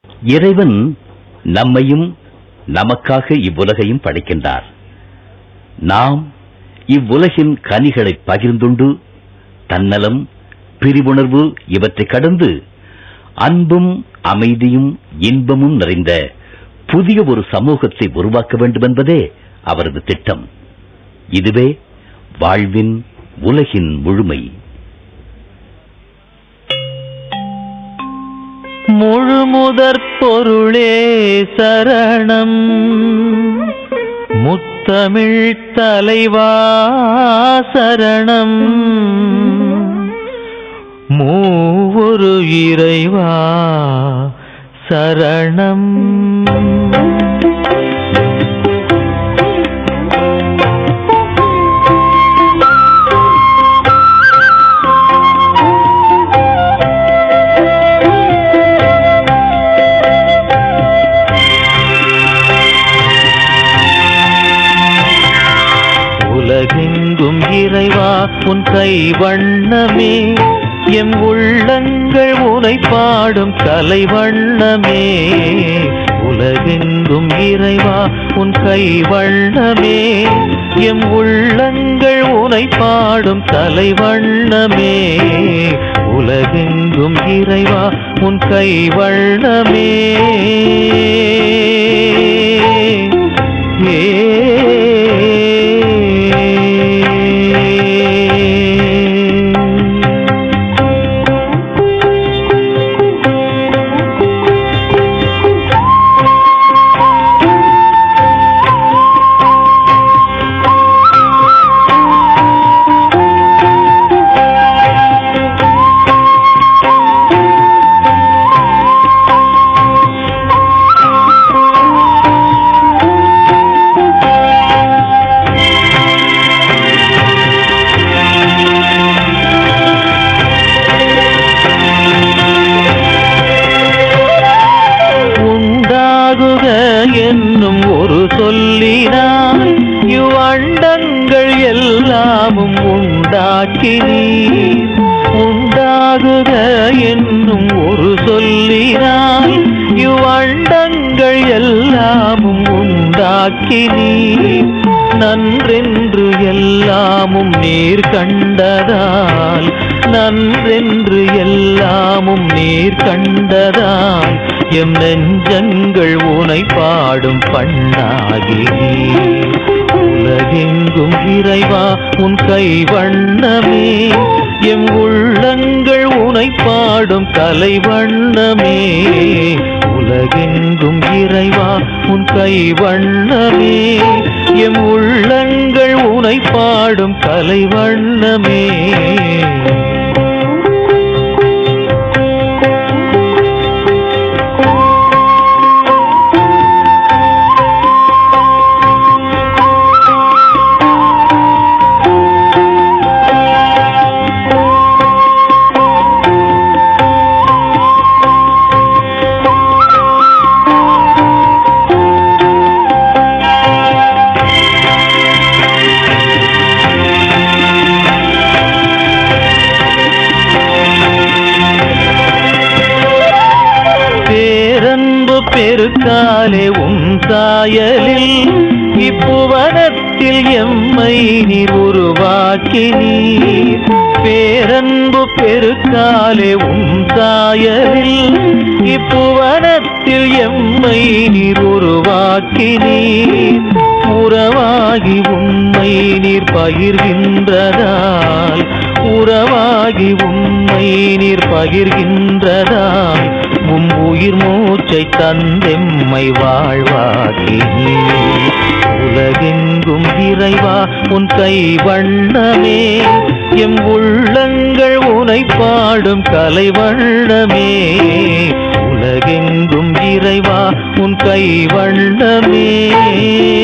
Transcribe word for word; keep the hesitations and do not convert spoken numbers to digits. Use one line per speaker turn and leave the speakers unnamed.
இறைவன் நம்மையும் நமக்காக இவ்வுலகையும் படைக்கின்றார். நாம் இவ்வுலகின் கனிகளை பகிர்ந்துண்டு தன்னலம், பிரிவுணர்வு இவற்றை கடந்து அன்பும் அமைதியும் இன்பமும் நிறைந்த புதிய ஒரு சமூகத்தை உருவாக்க வேண்டும் என்பதே அவரது திட்டம். இதுவே வாழ்வின் உலகின் முழுமை.
முழுமுதற் பொருளே சரணம், முத்தமிழ் தலைவா சரணம், மூவொரு இறைவா சரணம். உலகெங்கும் இறைவா உன் கை வண்ணமே, எம் உள்ளங்கள் உனை பாடும் கலை வண்ணமே. உலகெங்கும் இறைவா உன் கை வண்ணமே, எம் உள்ளங்கள் உனை பாடும் கலை வண்ணமே. உலகெங்கும் இறைவா உன் கை வண்ணமே. ஏ என்னும் ஒரு சொல்லினாய் இவ்வண்டங்கள் எல்லாமும் உண்டாக்கி நீர். உண்டாகுக என்னும் ஒரு சொல்லினாய் இவ்வண்டங்கள் எல்லாமும் உண்டாக்கி நீர். நன்றென்று எல்லாமும் நீர் கண்டதால், நன்றென்று எல்லாமும் நீர் கண்டதால் எம் நெஞ்சங்கள் உனை பாடும் பண்ணாகி. உலகெங்கும் இறைவா உன் கை வண்ணமே, எம் உள்ளங்கள் உனை பாடும் கலை வண்ணமே. உலகெங்கும் இறைவா உன் கை வண்ணமே, எம் உள்ளங்கள் உனை பாடும் கலை வண்ணமே. பெருக்காலே உன் சாயலில் இப்புவனத்தில் எம்மை நீர் உருவாக்கி நீர். பேரன்பு பெருக்காலே உன் சாயலில் இப்புவனத்தில் எம்மை நீர் உருவாக்கி நீர். உறவாகி உண்மை நீர் பகிர்கின்றதால், உறவாகி உண்மை நீர் பகிர்கின்றதால் உம் உயிர் மூச்சை தந்தெம்மை வாழ்வாக்கி. உலகெங்கும் இறைவா உன் கை வண்ணமே, எம் உள்ளங்கள் உனை பாடும் கலை வண்ணமே. உலகெங்கும் இறைவா உன் கை வண்ணமே.